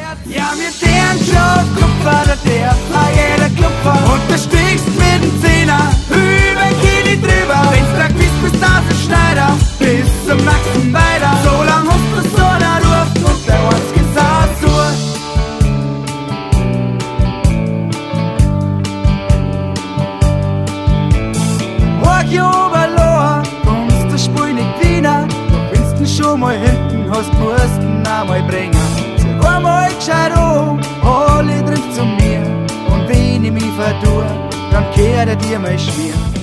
Ja, wir deren schon Kupfer, der jeder Klupfer. Und du stiegst mit dem Zehner über Kili drüber. Wenn's da gewiss bist, da so Schneider, bis zum nächsten weiter. So lang hast du so eine Luft und der uns gesagt so. Morgen Oberlohr, kommst du Spul nicht wieder. Doch wenn's du schon mal hinten hast, musst du ihn einmal bringen. Einmal gescheit alle trifft zu mir. Und wenn ich mich verdurr, dann kehrt er dir mal schwer.